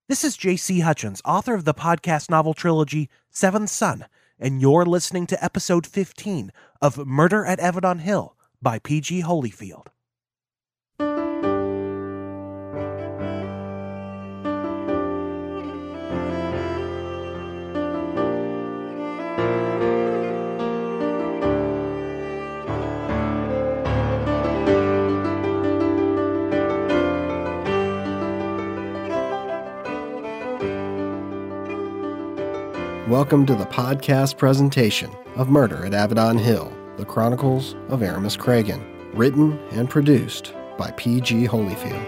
This is J.C. Hutchins, author of the podcast novel trilogy Seventh Son, and you're listening to episode 15 of Murder at Avedon Hill by P.G. Holyfield. Welcome to the podcast presentation of Murder at Avedon Hill, the Chronicles of Aramis Craigen, written and produced by P.G. Holyfield.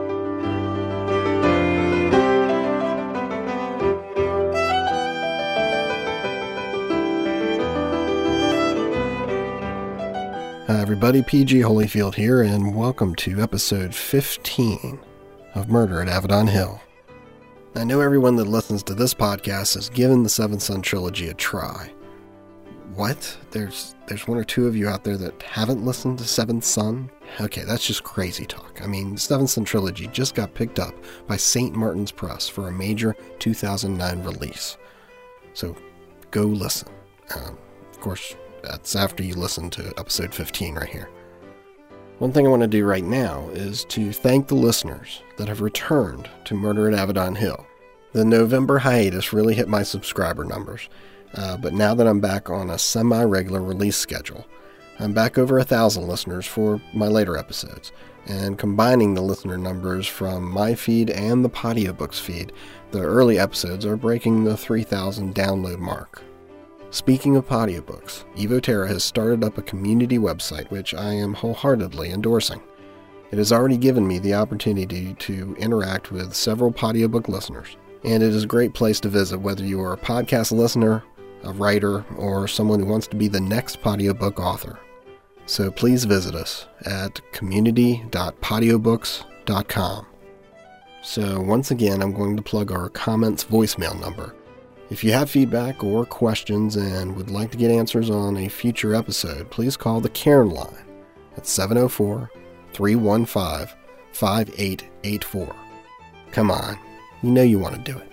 Hi everybody, P.G. Holyfield here, and welcome to episode 15 of Murder at Avedon Hill. I know everyone that listens to this podcast has given the Seventh Son trilogy a try. What? There's one or two of you out there that haven't listened to Seventh Son? Okay, that's just crazy talk. I mean, the Seventh Son trilogy just got picked up by St. Martin's Press for a major 2009 release. So, go listen. Of course, that's after you listen to episode 15 right here. One thing I want to do right now is to thank the listeners that have returned to Murder at Avedon Hill. The November hiatus really hit my subscriber numbers, but now that I'm back on a semi-regular release schedule, I'm back over 1,000 listeners for my later episodes, and combining the listener numbers from my feed and the Podiobooks feed, the early episodes are breaking the 3,000 download mark. Speaking of Podiobooks, Evoterra has started up a community website which I am wholeheartedly endorsing. It has already given me the opportunity to interact with several Podiobook listeners, and it is a great place to visit whether you are a podcast listener, a writer, or someone who wants to be the next Podiobook author. So please visit us at community.podiobooks.com. So once again, I'm going to plug our comments voicemail number. If you have feedback or questions and would like to get answers on a future episode, please call the Cairn line at 704-315-5884. Come on, you know you want to do it.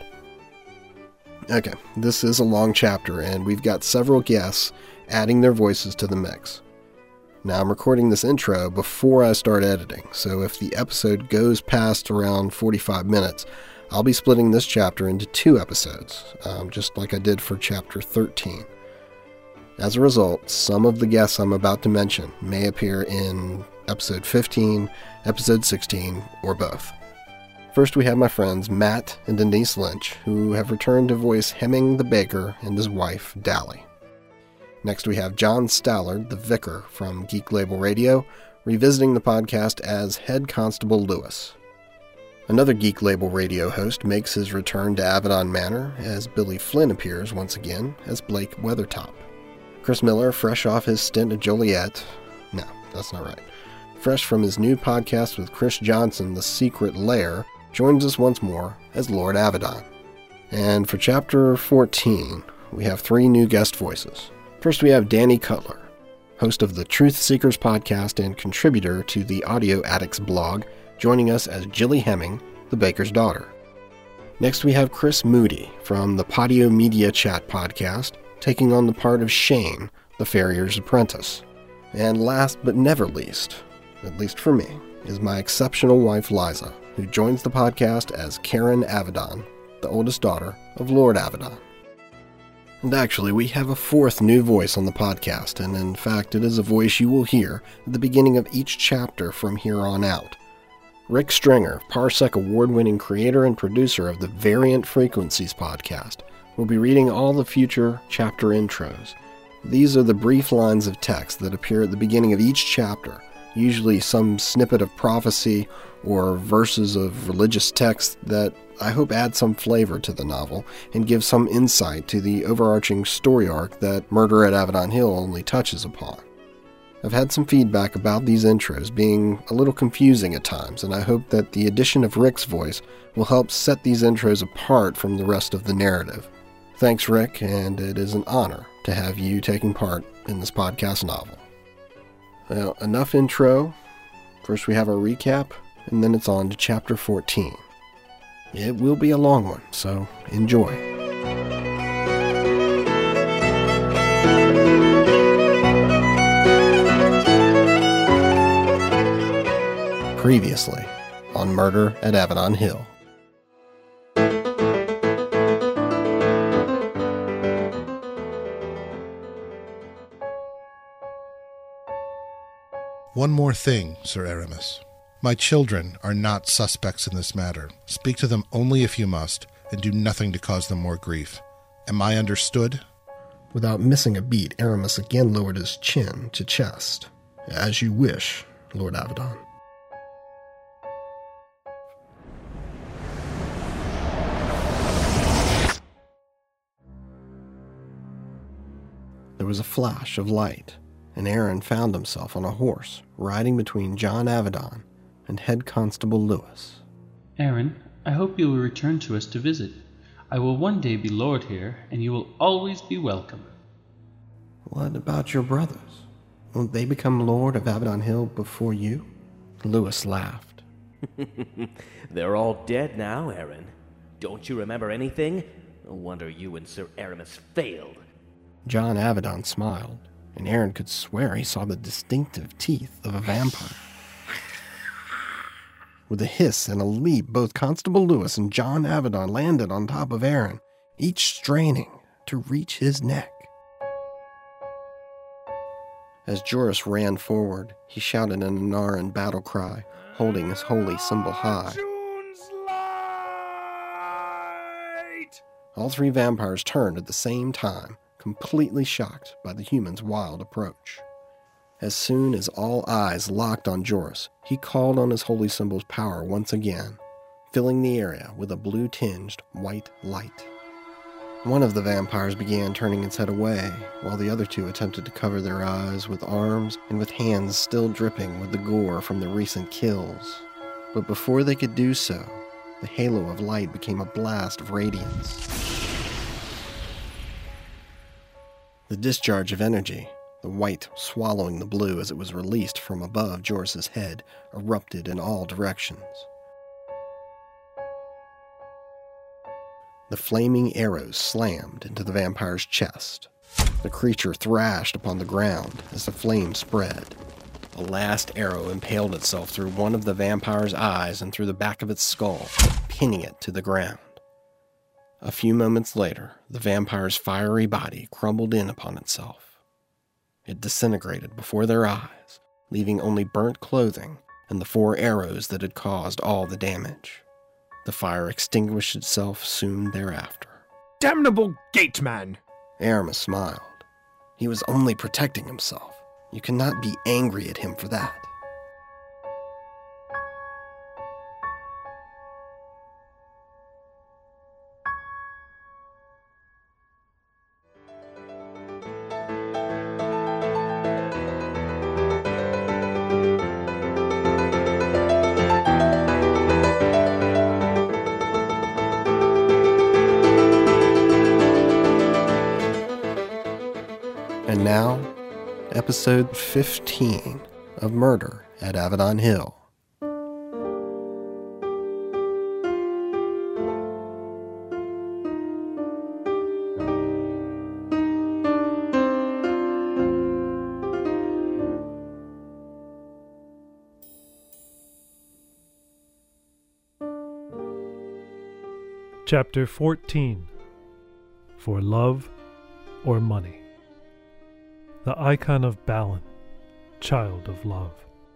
Okay, this is a long chapter and we've got several guests adding their voices to the mix. Now I'm recording this intro before I start editing, so if the episode goes past around 45 minutes, I'll be splitting this chapter into 2 episodes, just like I did for chapter 13. As a result, some of the guests I'm about to mention may appear in episode 15, episode 16, or both. First we have my friends Matt and Denise Lynch, who have returned to voice Hemming the baker and his wife, Dally. Next we have John Stallard, the vicar from Geek Label Radio, revisiting the podcast as Head Constable Lewis. Another Geek Label Radio host makes his return to Avedon Manor as Billy Flynn appears once again as Blake Weathertop. Chris Miller, fresh off his stint at Joliet, no, that's not right, fresh from his new podcast with Chris Johnson, The Secret Lair, joins us once more as Lord Avedon. And for chapter 14, we have 3 new guest voices. First we have Danny Cutler, host of the Truth Seekers podcast and contributor to the Audio Addicts blog, joining us as Jilly Hemming, the baker's daughter. Next we have Chris Moody from the Podio Media Chat podcast, taking on the part of Shane, the farrier's apprentice. And last but never least, at least for me, is my exceptional wife Liza, who joins the podcast as Karen Avedon, the oldest daughter of Lord Avedon. And actually, we have a 4th new voice on the podcast, and in fact it is a voice you will hear at the beginning of each chapter from here on out. Rick Stringer, Parsec award-winning creator and producer of the Variant Frequencies podcast, will be reading all the future chapter intros. These are the brief lines of text that appear at the beginning of each chapter, usually some snippet of prophecy or verses of religious text that I hope add some flavor to the novel and give some insight to the overarching story arc that Murder at Avedon Hill only touches upon. I've had some feedback about these intros being a little confusing at times, and I hope that the addition of Rick's voice will help set these intros apart from the rest of the narrative. Thanks, Rick, and it is an honor to have you taking part in this podcast novel. Well, enough intro. First we have our recap, and then it's on to Chapter 14. It will be a long one, so enjoy. Previously on Murder at Avedon Hill. One more thing, Sir Aramis. My children are not suspects in this matter. Speak to them only if you must, and do nothing to cause them more grief. Am I understood? Without missing a beat, Aramis again lowered his chin to chest. As you wish, Lord Avedon. There was a flash of light, and Aaron found himself on a horse, riding between John Avedon and Head Constable Lewis. Aaron, I hope you will return to us to visit. I will one day be lord here, and you will always be welcome. What about your brothers? Won't they become Lord of Avedon Hill before you? Lewis laughed. They're all dead now, Aaron. Don't you remember anything? No wonder you and Sir Aramis failed. John Avedon smiled, and Aaron could swear he saw the distinctive teeth of a vampire. With a hiss and a leap, both Constable Lewis and John Avedon landed on top of Aaron, each straining to reach his neck. As Joris ran forward, he shouted an Anaran battle cry, holding his holy symbol high. All three vampires turned at the same time, completely shocked by the human's wild approach. As soon as all eyes locked on Joris, he called on his holy symbol's power once again, filling the area with a blue-tinged white light. One of the vampires began turning its head away, while the other two attempted to cover their eyes with arms and with hands still dripping with the gore from the recent kills. But before they could do so, the halo of light became a blast of radiance. The discharge of energy, the white swallowing the blue as it was released from above Joris's head, erupted in all directions. The flaming arrows slammed into the vampire's chest. The creature thrashed upon the ground as the flame spread. The last arrow impaled itself through one of the vampire's eyes and through the back of its skull, pinning it to the ground. A few moments later, the vampire's fiery body crumbled in upon itself. It disintegrated before their eyes, leaving only burnt clothing and the 4 arrows that had caused all the damage. The fire extinguished itself soon thereafter. Damnable gateman! Aramis smiled. He was only protecting himself. You cannot be angry at him for that. And now, episode 15 of Murder at Avedon Hill. Chapter 14. For Love or Money. The icon of Balin, child of love.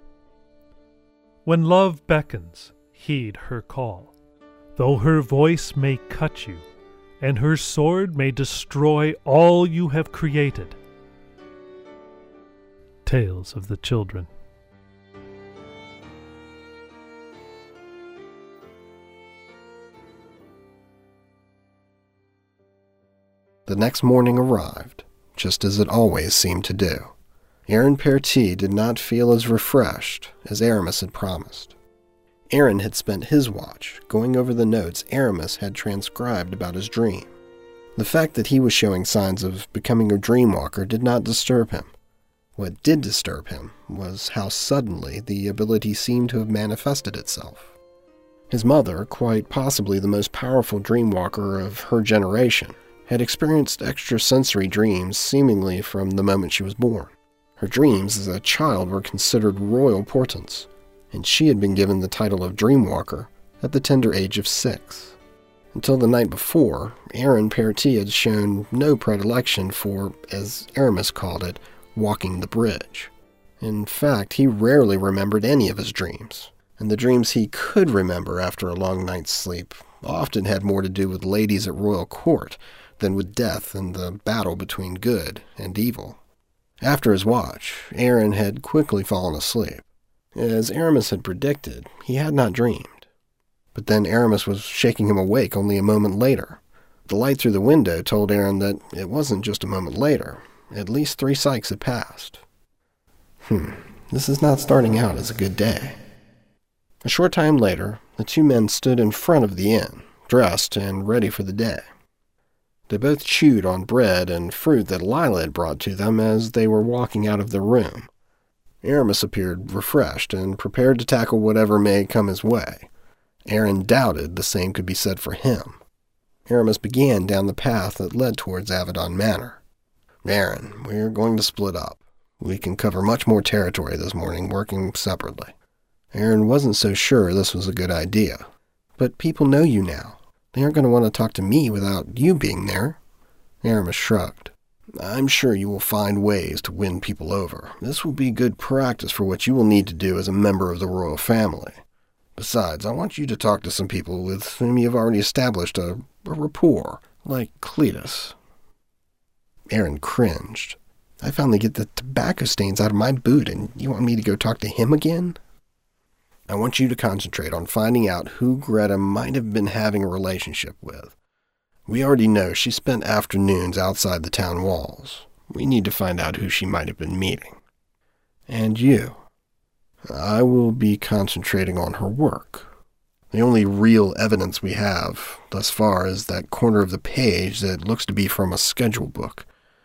When love beckons, heed her call, though her voice may cut you, and her sword may destroy all you have created. Tales of the Children. The next morning arrived, just as it always seemed to do. Aaron Perty did not feel as refreshed as Aramis had promised. Aaron had spent his watch going over the notes Aramis had transcribed about his dream. The fact that he was showing signs of becoming a dreamwalker did not disturb him. What did disturb him was how suddenly the ability seemed to have manifested itself. His mother, quite possibly the most powerful dreamwalker of her generation, had experienced extrasensory dreams seemingly from the moment she was born. Her dreams as a child were considered royal portents, and she had been given the title of Dreamwalker at the tender age of 6. Until the night before, Aaron Parati had shown no predilection for, as Aramis called it, walking the bridge. In fact, he rarely remembered any of his dreams, and the dreams he could remember after a long night's sleep often had more to do with ladies at royal court than with death and the battle between good and evil. After his watch, Aaron had quickly fallen asleep. As Aramis had predicted, he had not dreamed. But then Aramis was shaking him awake only a moment later. The light through the window told Aaron that it wasn't just a moment later. At least 3 cycles had passed. This is not starting out as a good day. A short time later, the 2 men stood in front of the inn, dressed and ready for the day. They both chewed on bread and fruit that Lila had brought to them as they were walking out of the room. Aramis appeared refreshed and prepared to tackle whatever may come his way. Aaron doubted the same could be said for him. Aramis began down the path that led towards Avedon Manor. "Aaron, we're going to split up. We can cover much more territory this morning working separately." Aaron wasn't so sure this was a good idea. "But people know you now. They aren't going to want to talk to me without you being there." Aramis shrugged. "I'm sure you will find ways to win people over. This will be good practice for what you will need to do as a member of the royal family. Besides, I want you to talk to some people with whom you've already established a rapport, like Cletus." Aaron cringed. "I finally get the tobacco stains out of my boot, and you want me to go talk to him again?" "I want you to concentrate on finding out who Greta might have been having a relationship with. We already know she spent afternoons outside the town walls. We need to find out who she might have been meeting. And you." "I will be concentrating on her work. The only real evidence we have thus far is that corner of the page that looks to be from a schedule book.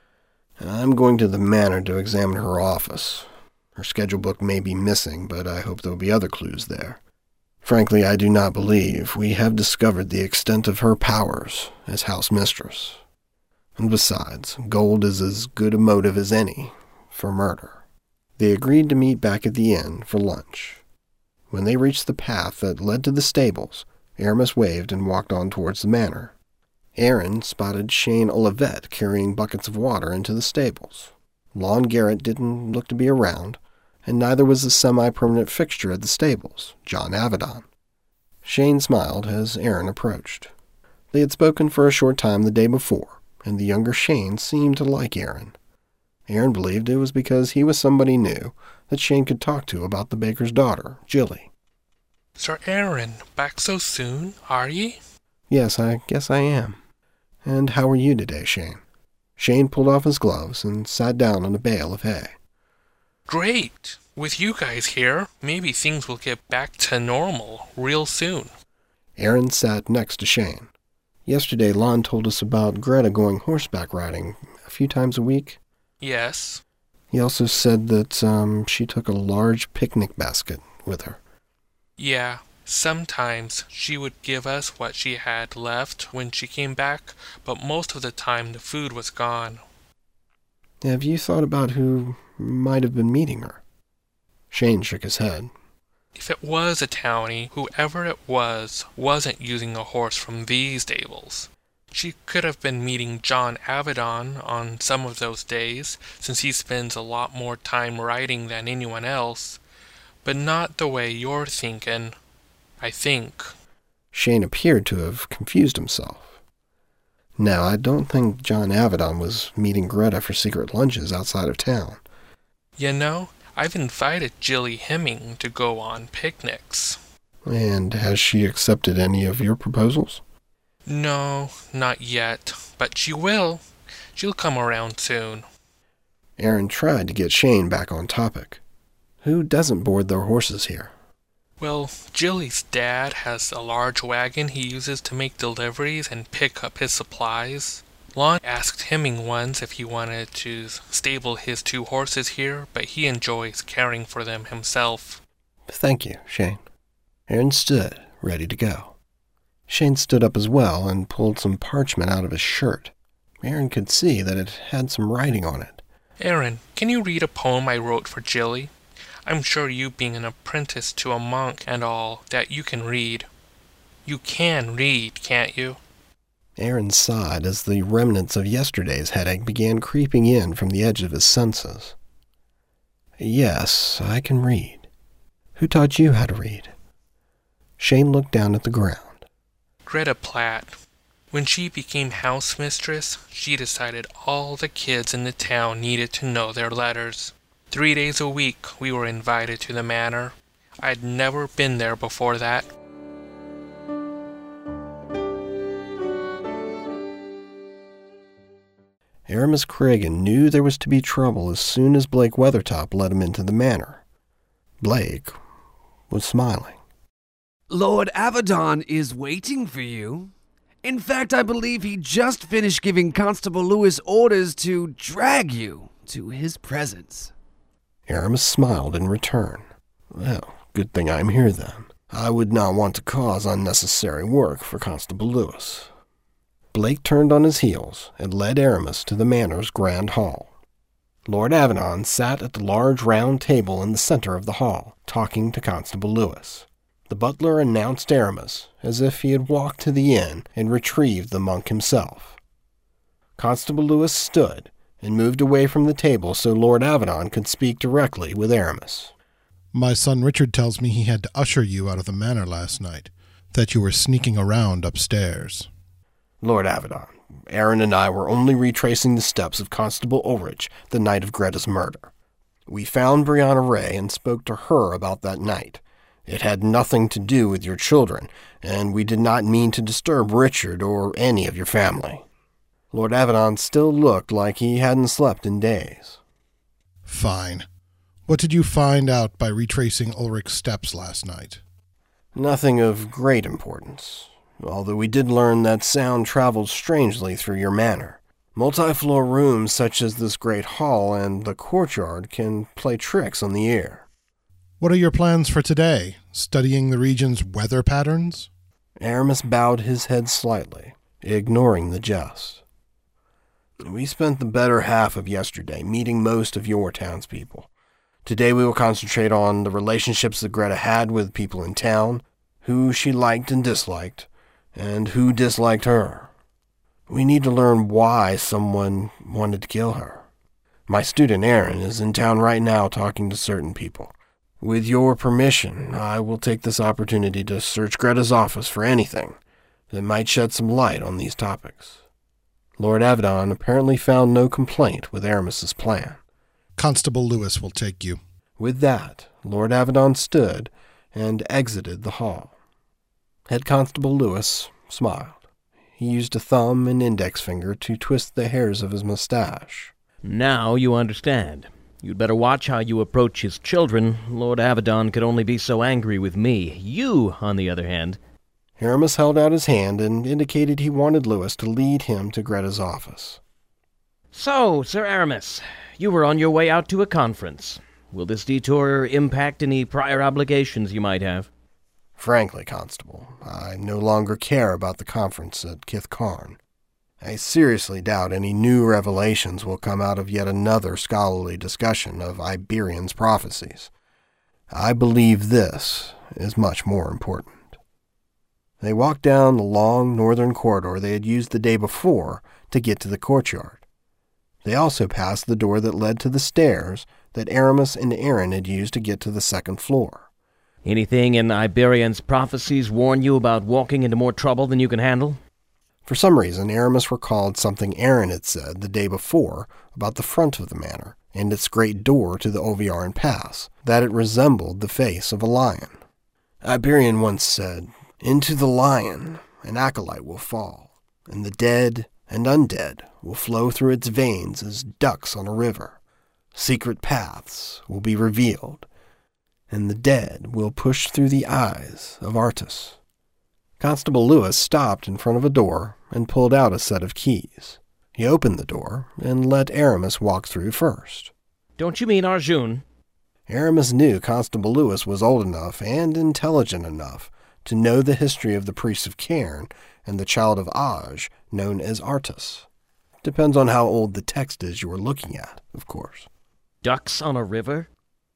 I'm going to the manor to examine her office. Her schedule book may be missing, but I hope there will be other clues there. Frankly, I do not believe we have discovered the extent of her powers as house mistress. And besides, gold is as good a motive as any for murder." They agreed to meet back at the inn for lunch. When they reached the path that led to the stables, Aramis waved and walked on towards the manor. Aaron spotted Shane Olivet carrying buckets of water into the stables. Lon Garrett didn't look to be around, and neither was the semi-permanent fixture at the stables, John Avedon. Shane smiled as Aaron approached. They had spoken for a short time the day before, and the younger Shane seemed to like Aaron. Aaron believed it was because he was somebody new that Shane could talk to about the baker's daughter, Jilly. "Sir Aaron, back so soon, are ye?" "Yes, I guess I am. And how are you today, Shane?" Shane pulled off his gloves and sat down on a bale of hay. "Great! With you guys here, maybe things will get back to normal real soon." Aaron sat next to Shane. "Yesterday, Lon told us about Greta going horseback riding a few times a week." "Yes." "He also said that she took a large picnic basket with her." "Yeah. Sometimes she would give us what she had left when she came back, but most of the time the food was gone." "Have you thought about who might have been meeting her?" Shane shook his head. "If it was a townie, whoever it was wasn't using a horse from these stables. She could have been meeting John Avedon on some of those days, since he spends a lot more time riding than anyone else, but not the way you're thinking, I think." Shane appeared to have confused himself. "No, I don't think John Avedon was meeting Greta for secret lunches outside of town." "You know, I've invited Jilly Hemming to go on picnics." "And has she accepted any of your proposals?" "No, not yet, but she will. She'll come around soon." Aaron tried to get Shane back on topic. "Who doesn't board their horses here?" "Well, Jilly's dad has a large wagon he uses to make deliveries and pick up his supplies. Lon asked Hemming once if he wanted to stable his 2 horses here, but he enjoys caring for them himself." "Thank you, Shane." Aaron stood, ready to go. Shane stood up as well and pulled some parchment out of his shirt. Aaron could see that it had some writing on it. Aaron, can you read a poem I wrote for Jilly? I'm sure you being an apprentice to a monk and all, that you can read. You can read, can't you? Aaron sighed as the remnants of yesterday's headache began creeping in from the edge of his senses. Yes, I can read. Who taught you how to read? Shane looked down at the ground. Greta Platt. When she became house mistress, she decided all the kids in the town needed to know their letters. 3 days a week we were invited to the manor. I'd never been there before that. Aramis Cregan knew there was to be trouble as soon as Blake Weathertop led him into the manor. Blake was smiling. Lord Avedon is waiting for you. In fact, I believe he just finished giving Constable Lewis orders to drag you to his presence. Aramis smiled in return. Well, good thing I'm here then. I would not want to cause unnecessary work for Constable Lewis. Blake turned on his heels and led Aramis to the manor's grand hall. Lord Avedon sat at the large round table in the center of the hall, talking to Constable Lewis. The butler announced Aramis as if he had walked to the inn and retrieved the monk himself. Constable Lewis stood and moved away from the table so Lord Avedon could speak directly with Aramis. My son Richard tells me he had to usher you out of the manor last night, that you were sneaking around upstairs. Lord Avedon, Aaron and I were only retracing the steps of Constable Ulrich the night of Greta's murder. We found Brianna Ray and spoke to her about that night. It had nothing to do with your children, and we did not mean to disturb Richard or any of your family. Lord Avedon still looked like he hadn't slept in days. Fine. What did you find out by retracing Ulrich's steps last night? Nothing of great importance, although we did learn that sound traveled strangely through your manor. Multi-floor rooms such as this great hall and the courtyard can play tricks on the ear. What are your plans for today? Studying the region's weather patterns? Aramis bowed his head slightly, ignoring the jest. We spent the better half of yesterday meeting most of your townspeople. Today we will concentrate on the relationships that Greta had with people in town, who she liked and disliked, and who disliked her. We need to learn why someone wanted to kill her. My student Aaron is in town right now talking to certain people. With your permission, I will take this opportunity to search Greta's office for anything that might shed some light on these topics. Lord Avedon apparently found no complaint with Aramis's plan. Constable Lewis will take you. With that, Lord Avedon stood and exited the hall. Head Constable Lewis smiled. He used a thumb and index finger to twist the hairs of his mustache. Now you understand. You'd better watch how you approach his children. Lord Avedon could only be so angry with me. You, on the other hand... Aramis held out his hand and indicated he wanted Lewis to lead him to Greta's office. So, Sir Aramis, you were on your way out to a conference. Will this detour impact any prior obligations you might have? Frankly, Constable, I no longer care about the conference at Kith Karn. I seriously doubt any new revelations will come out of yet another scholarly discussion of Iberian's prophecies. I believe this is much more important. They walked down the long northern corridor they had used the day before to get to the courtyard. They also passed the door that led to the stairs that Aramis and Aaron had used to get to the second floor. Anything in Iberian's prophecies warn you about walking into more trouble than you can handle? For some reason, Aramis recalled something Aaron had said the day before about the front of the manor and its great door to the Oviaran Pass, that it resembled the face of a lion. Iberian once said, "Into the lion an acolyte will fall, and the dead and undead will flow through its veins as ducks on a river. Secret paths will be revealed, and the dead will push through the eyes of Artus." Constable Lewis stopped in front of a door and pulled out a set of keys. He opened the door and let Aramis walk through first. Don't you mean Arjun? Aramis knew Constable Lewis was old enough and intelligent enough to know the history of the priest of Cairn and the child of Aj, known as Artus. Depends on how old the text is you are looking at, of course. Ducks on a river?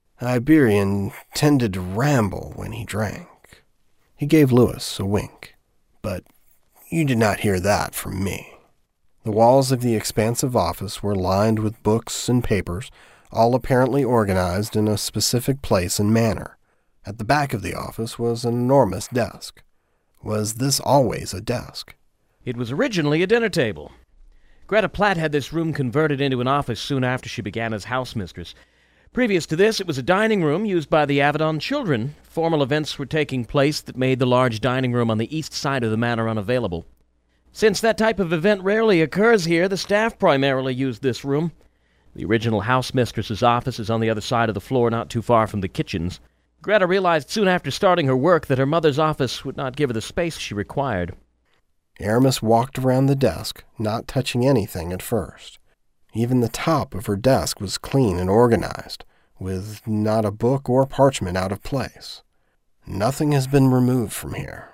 Iberian tended to ramble when he drank. He gave Lewis a wink, but you did not hear that from me. The walls of the expansive office were lined with books and papers, all apparently organized in a specific place and manner. At the back of the office was an enormous desk. Was this always a desk? It was originally a dinner table. Greta Platt had this room converted into an office soon after she began as housemistress. Previous to this, it was a dining room used by the Avedon children. Formal events were taking place that made the large dining room on the east side of the manor unavailable. Since that type of event rarely occurs here, the staff primarily used this room. The original housemistress's office is on the other side of the floor, not too far from the kitchens. Greta realized soon after starting her work that her mother's office would not give her the space she required. Aramis walked around the desk, not touching anything at first. Even the top of her desk was clean and organized, with not a book or parchment out of place. Nothing has been removed from here.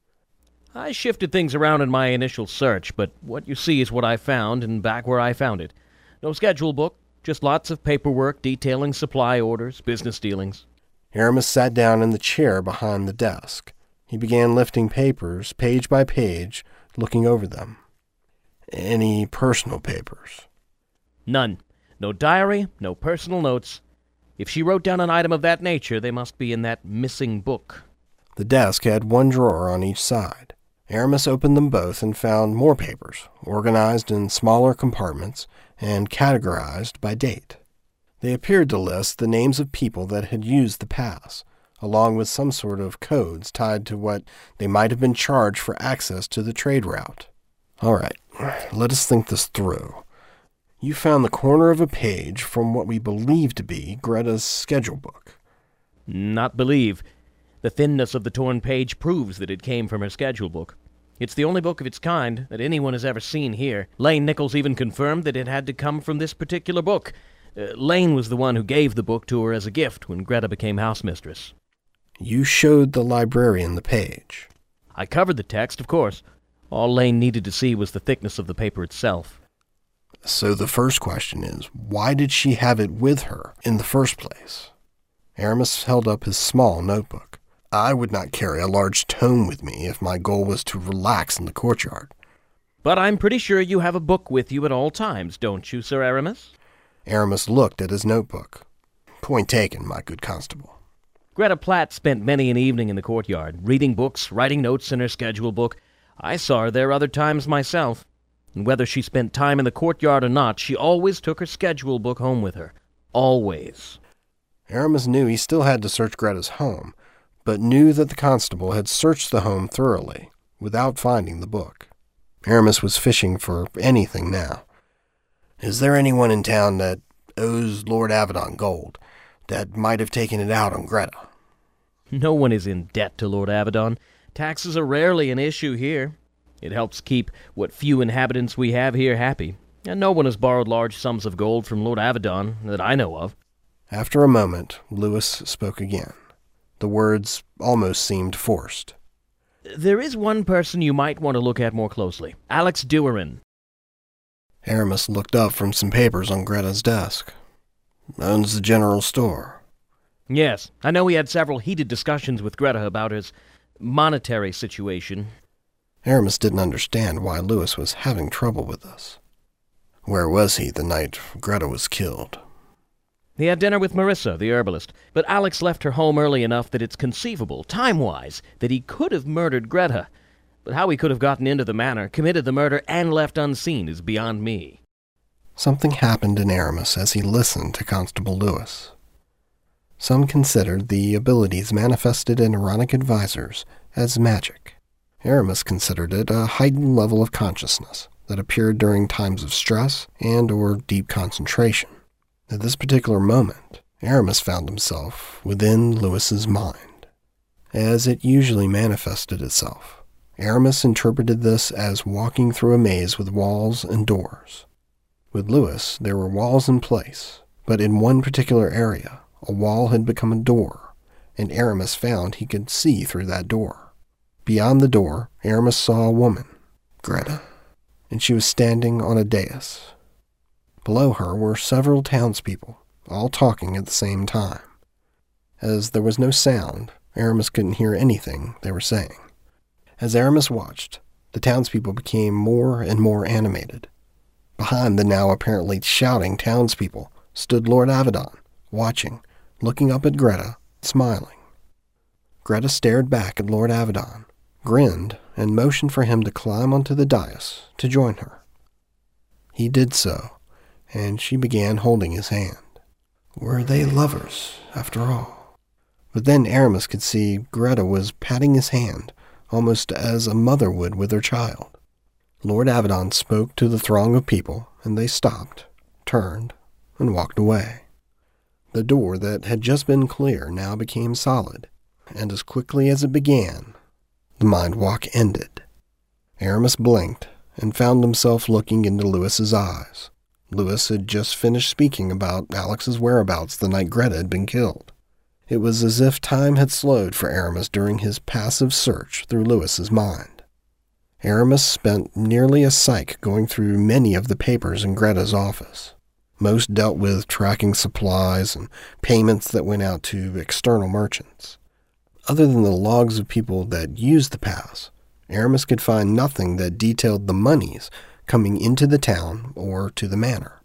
I shifted things around in my initial search, but what you see is what I found and back where I found it. No schedule book, just lots of paperwork detailing supply orders, business dealings. Aramis sat down in the chair behind the desk. He began lifting papers, page by page, looking over them. Any personal papers? None. No diary, no personal notes. If she wrote down an item of that nature, they must be in that missing book. The desk had one drawer on each side. Aramis opened them both and found more papers, organized in smaller compartments and categorized by date. They appeared to list the names of people that had used the pass, along with some sort of codes tied to what they might have been charged for access to the trade route. All right, let us think this through. You found the corner of a page from what we believe to be Greta's schedule book. Not believe. The thinness of the torn page proves that it came from her schedule book. It's the only book of its kind that anyone has ever seen here. Lane Nichols even confirmed that it had to come from this particular book. Lane was the one who gave the book to her as a gift when Greta became housemistress. You showed the librarian the page. I covered the text, of course. All Lane needed to see was the thickness of the paper itself. So the first question is, why did she have it with her in the first place? Aramis held up his small notebook. I would not carry a large tome with me if my goal was to relax in the courtyard. But I'm pretty sure you have a book with you at all times, don't you, Sir Aramis? Aramis looked at his notebook. Point taken, my good constable. Greta Platt spent many an evening in the courtyard, reading books, writing notes in her schedule book. I saw her there other times myself. And whether she spent time in the courtyard or not, she always took her schedule book home with her. Always. Aramis knew he still had to search Greta's home, but knew that the constable had searched the home thoroughly, without finding the book. Aramis was fishing for anything now. Is there anyone in town that owes Lord Avedon gold, that might have taken it out on Greta? No one is in debt to Lord Avedon. Taxes are rarely an issue here. It helps keep what few inhabitants we have here happy, and no one has borrowed large sums of gold from Lord Avedon that I know of. After a moment, Lewis spoke again. The words almost seemed forced. There is one person you might want to look at more closely. Alex Duerin. Aramis looked up from some papers on Greta's desk. Owns the general store. Yes, I know he had several heated discussions with Greta about his monetary situation. Aramis didn't understand why Lewis was having trouble with this. Where was he the night Greta was killed? He had dinner with Marissa, the herbalist, but Alex left her home early enough that it's conceivable, time-wise, that he could have murdered Greta. But how he could have gotten into the manor, committed the murder, and left unseen is beyond me. Something happened in Aramis as he listened to Constable Lewis. Some considered the abilities manifested in Aaronic advisors as magic. Aramis considered it a heightened level of consciousness that appeared during times of stress and or deep concentration. At this particular moment, Aramis found himself within Lewis's mind. As it usually manifested itself, Aramis interpreted this as walking through a maze with walls and doors. With Lewis, there were walls in place, but in one particular area, a wall had become a door, and Aramis found he could see through that door. Beyond the door, Aramis saw a woman, Greta, and she was standing on a dais. Below her were several townspeople, all talking at the same time. As there was no sound, Aramis couldn't hear anything they were saying. As Aramis watched, the townspeople became more and more animated. Behind the now apparently shouting townspeople stood Lord Avedon, watching, looking up at Greta, smiling. Greta stared back at Lord Avedon, grinned, and motioned for him to climb onto the dais to join her. He did so, and she began holding his hand. Were they lovers, after all? But then Aramis could see Greta was patting his hand, almost as a mother would with her child. Lord Avedon spoke to the throng of people, and they stopped, turned, and walked away. The door that had just been clear now became solid, and as quickly as it began, the mind walk ended. Aramis blinked and found himself looking into Louis's eyes. Louis had just finished speaking about Alex's whereabouts the night Greta had been killed. It was as if time had slowed for Aramis during his passive search through Louis's mind. Aramis spent nearly a psyche going through many of the papers in Greta's office. Most dealt with tracking supplies and payments that went out to external merchants. Other than the logs of people that used the pass, Aramis could find nothing that detailed the monies coming into the town or to the manor.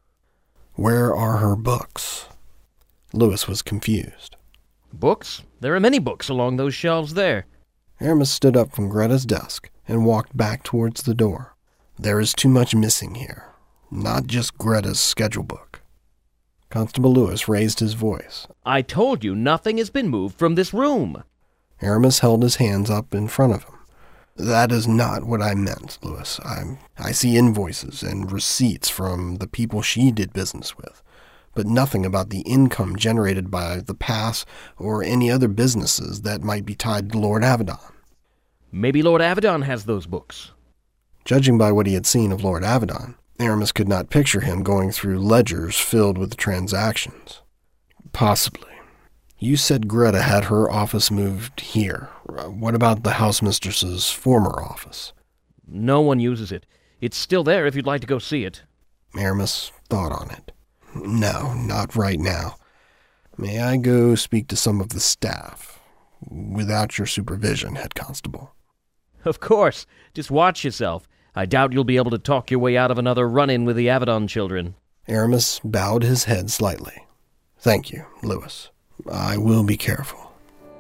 Where are her books? Louis was confused. Books? There are many books along those shelves there. Aramis stood up from Greta's desk and walked back towards the door. There is too much missing here. Not just Greta's schedule book. Constable Louis raised his voice. I told you nothing has been moved from this room. Aramis held his hands up in front of him. That is not what I meant, Louis. I see invoices and receipts from the people she did business with, but nothing about the income generated by the pass or any other businesses that might be tied to Lord Avedon. Maybe Lord Avedon has those books. Judging by what he had seen of Lord Avedon, Aramis could not picture him going through ledgers filled with transactions. Possibly. You said Greta had her office moved here. What about the housemistress's former office? No one uses it. It's still there if you'd like to go see it. Aramis thought on it. No, not right now. May I go speak to some of the staff? Without your supervision, head constable. Of course. Just watch yourself. I doubt you'll be able to talk your way out of another run-in with the Avedon children. Aramis bowed his head slightly. Thank you, Louis. I will be careful.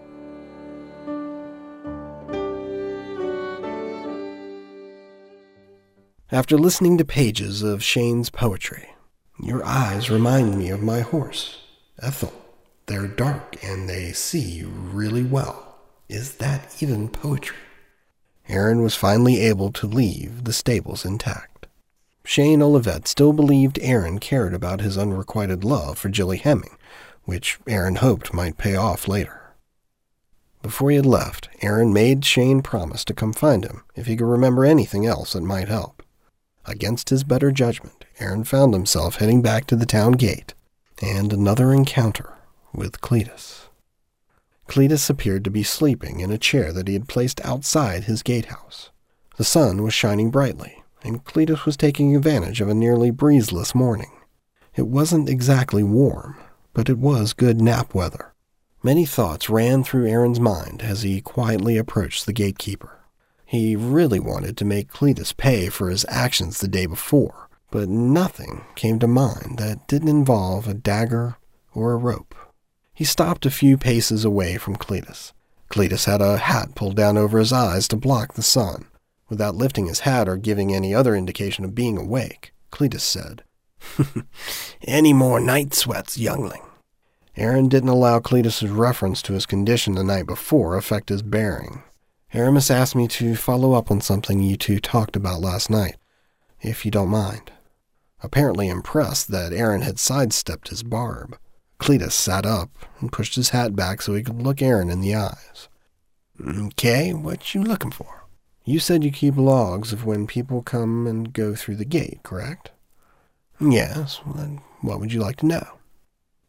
After listening to pages of Shane's poetry, your eyes remind me of my horse, Ethel. They're dark and they see really well. Is that even poetry? Aaron was finally able to leave the stables intact. Shane Olivet still believed Aaron cared about his unrequited love for Jilly Hemming, which Aaron hoped might pay off later. Before he had left, Aaron made Shane promise to come find him if he could remember anything else that might help. Against his better judgment, Aaron found himself heading back to the town gate, and another encounter with Cletus. Cletus appeared to be sleeping in a chair that he had placed outside his gatehouse. The sun was shining brightly, and Cletus was taking advantage of a nearly breezeless morning. It wasn't exactly warm, but it was good nap weather. Many thoughts ran through Aaron's mind as he quietly approached the gatekeeper. He really wanted to make Cletus pay for his actions the day before, but nothing came to mind that didn't involve a dagger or a rope. He stopped a few paces away from Cletus. Cletus had a hat pulled down over his eyes to block the sun. Without lifting his hat or giving any other indication of being awake, Cletus said, "Any more night sweats, youngling?" Aaron didn't allow Cletus's reference to his condition the night before affect his bearing. Aramis asked me to follow up on something you two talked about last night, if you don't mind. Apparently impressed that Aaron had sidestepped his barb, Cletus sat up and pushed his hat back so he could look Aaron in the eyes. "Okay, what you looking for?" "You said you keep logs of when people come and go through the gate, correct?" "Yes, what would you like to know?"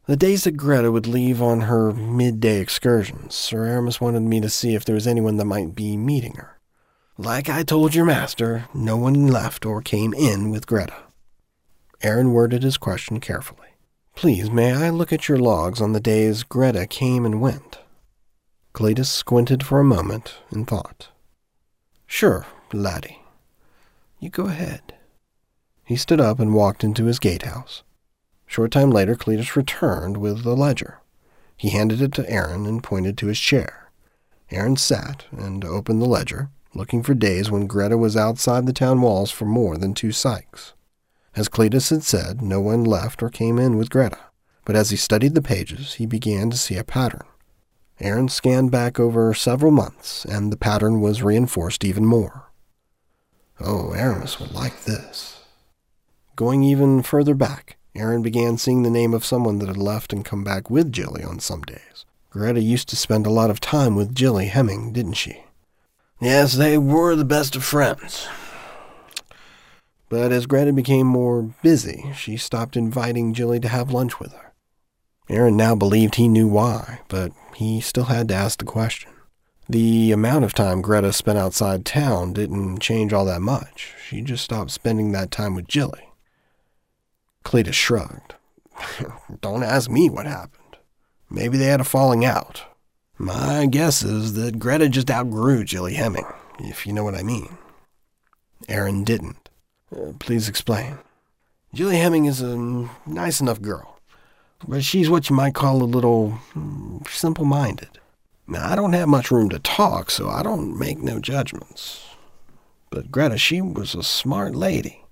The days that Greta would leave on her midday excursions, Sir Aramis wanted me to see if there was anyone that might be meeting her. Like I told your master, no one left or came in with Greta. Aaron worded his question carefully. Please, may I look at your logs on the days Greta came and went? Cletus squinted for a moment and thought. Sure, laddie. You go ahead. He stood up and walked into his gatehouse. Short time later, Cletus returned with the ledger. He handed it to Aaron and pointed to his chair. Aaron sat and opened the ledger, looking for days when Greta was outside the town walls for more than 2 cycles. As Cletus had said, no one left or came in with Greta, but as he studied the pages, he began to see a pattern. Aaron scanned back over several months, and the pattern was reinforced even more. Oh, Aramis would like this. Going even further back, Aaron began seeing the name of someone that had left and come back with Jilly on some days. Greta used to spend a lot of time with Jilly Hemming, didn't she? Yes, they were the best of friends. But as Greta became more busy, she stopped inviting Jilly to have lunch with her. Aaron now believed he knew why, but he still had to ask the question. The amount of time Greta spent outside town didn't change all that much. She just stopped spending that time with Jilly. Cletus shrugged. Don't ask me what happened. Maybe they had a falling out. My guess is that Greta just outgrew Jilly Hemming, if you know what I mean. Aaron didn't. Please explain. Jilly Hemming is a nice enough girl, but she's what you might call a little simple-minded. Now, I don't have much room to talk, so I don't make no judgments. But Greta, she was a smart lady.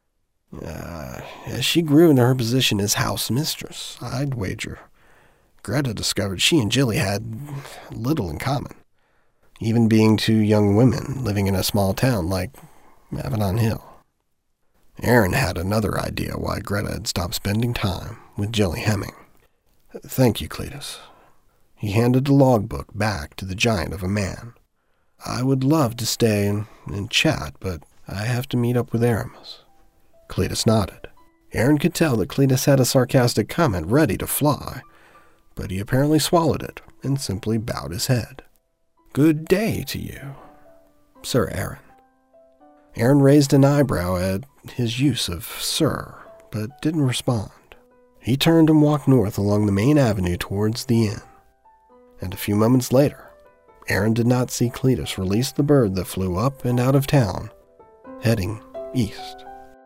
As she grew into her position as house mistress, I'd wager Greta discovered she and Jilly had little in common, even being 2 young women living in a small town like Avedon Hill. Aaron had another idea why Greta had stopped spending time with Jilly Hemming. Thank you, Cletus. He handed the logbook back to the giant of a man. I would love to stay and chat, but I have to meet up with Aramis. Cletus nodded. Aaron could tell that Cletus had a sarcastic comment ready to fly, but he apparently swallowed it and simply bowed his head. Good day to you, Sir Aaron. Aaron raised an eyebrow at his use of sir, but didn't respond. He turned and walked north along the main avenue towards the inn. And a few moments later, Aaron did not see Cletus release the bird that flew up and out of town, heading east.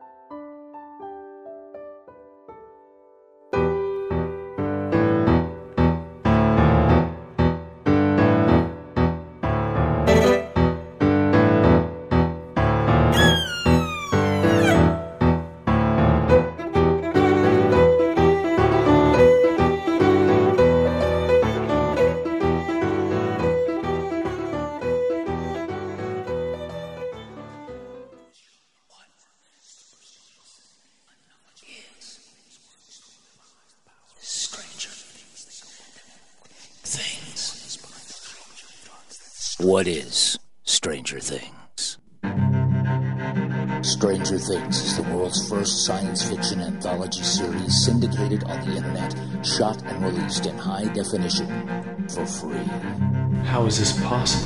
What is Stranger Things? Stranger Things is the world's first science fiction anthology series syndicated on the internet, shot and released in high definition for free. How is this possible?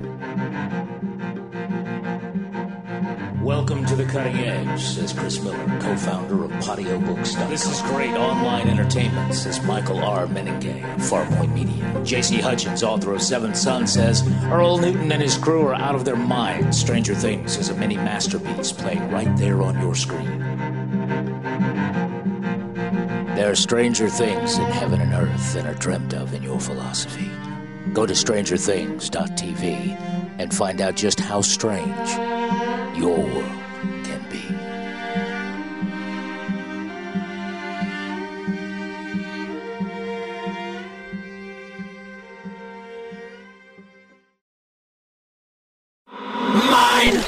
Welcome to the cutting edge, says Chris Miller, co-founder of PatioBooks.com. This is great online entertainment, says Michael R. Meningay of Farpoint Media. J.C. Hutchins, author of Seventh Son, says Earl Newton and his crew are out of their minds. Stranger Things is a mini masterpiece playing right there on your screen. There are stranger things in heaven and earth than are dreamt of in your philosophy. Go to strangerthings.tv and find out just how strange your world can be. Mine!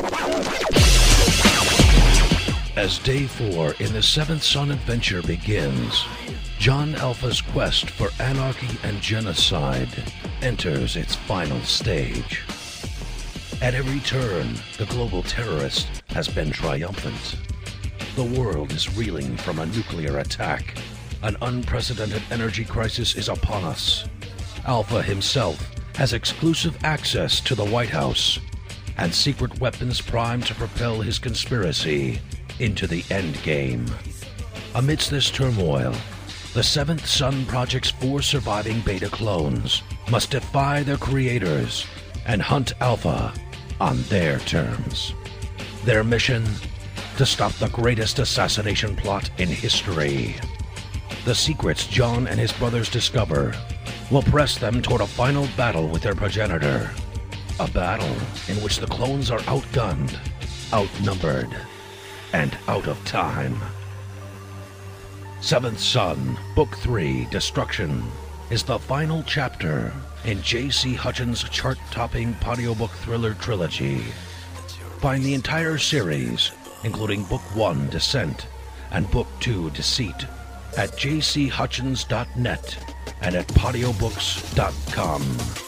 As Day 4 in the Seventh Son adventure begins, John Alpha's quest for anarchy and genocide enters its final stage. At every turn, the global terrorist has been triumphant. The world is reeling from a nuclear attack, An unprecedented energy crisis is upon us. Alpha himself has exclusive access to the White House and secret weapons primed to propel his conspiracy into the endgame. Amidst this turmoil, the Seventh Son Project's 4 surviving beta clones must defy their creators and hunt Alpha on their terms. Their mission? To stop the greatest assassination plot in history. The secrets John and his brothers discover will press them toward a final battle with their progenitor. A battle in which the clones are outgunned, outnumbered, and out of time. Seventh Son, Book 3, Destruction, is the final chapter in J.C. Hutchins' chart-topping audiobook thriller trilogy. Find the entire series, including Book 1, Descent, and Book 2, Deceit, at jchutchins.net and at podiobooks.com.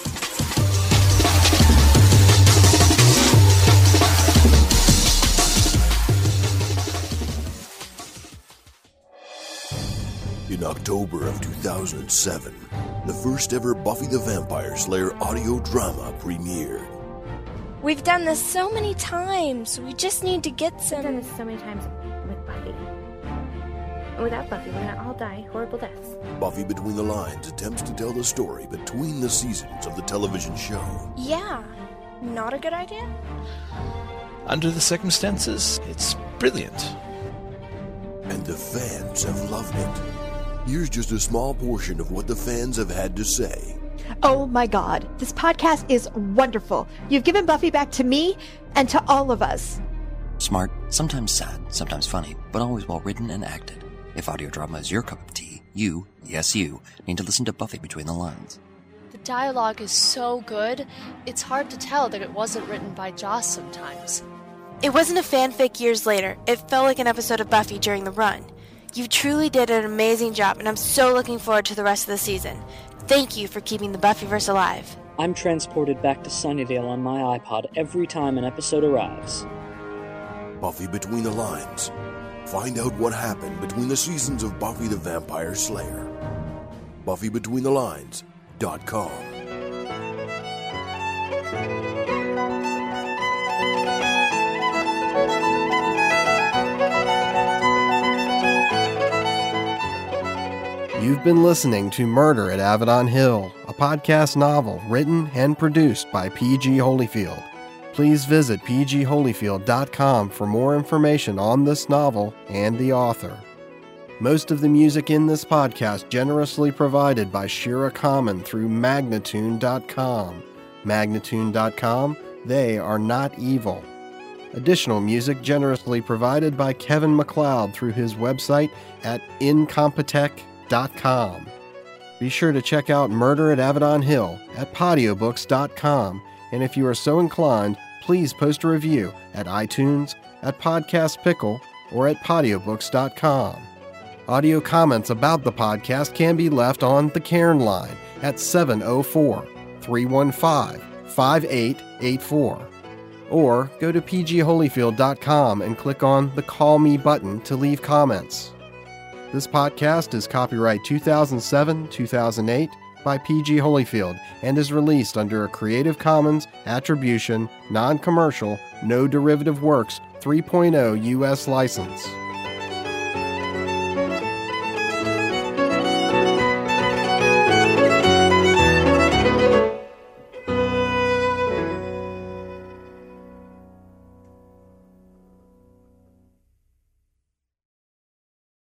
In October of 2007, the first ever Buffy the Vampire Slayer audio drama premiered. We've done this so many times. We just need to get some... We've done this so many times with Buffy. And without Buffy, we're gonna all die horrible deaths. Buffy Between the Lines attempts to tell the story between the seasons of the television show. Yeah, not a good idea? Under the circumstances, it's brilliant. And the fans have loved it. Here's just a small portion of what the fans have had to say. Oh my God, this podcast is wonderful. You've given Buffy back to me and to all of us. Smart, sometimes sad, sometimes funny, but always well written and acted. If audio drama is your cup of tea, you, yes you, need to listen to Buffy Between the Lines. The dialogue is so good, it's hard to tell that it wasn't written by Joss sometimes. It wasn't a fanfic years later. It felt like an episode of Buffy during the run. You truly did an amazing job, and I'm so looking forward to the rest of the season. Thank you for keeping the Buffyverse alive. I'm transported back to Sunnydale on my iPod every time an episode arrives. Buffy Between the Lines. Find out what happened between the seasons of Buffy the Vampire Slayer. BuffyBetweenTheLines.com. You've been listening to Murder at Avedon Hill, a podcast novel written and produced by P.G. Holyfield. Please visit pgholyfield.com for more information on this novel and the author. Most of the music in this podcast generously provided by Shira Common through Magnatune.com. Magnatune.com, they are not evil. Additional music generously provided by Kevin MacLeod through his website at Incompetech.com. Be sure to check out Murder at Avedon Hill at podiobooks.com, and if you are so inclined, please post a review at iTunes, at Podcast Pickle, or at podiobooks.com. Audio comments about the podcast can be left on the Cairn line at 704-315-5884, or go to pgholyfield.com and click on the Call Me button to leave comments. This podcast is copyright 2007-2008 by P.G. Holyfield and is released under a Creative Commons Attribution, Non-Commercial, No Derivative Works 3.0 U.S. license.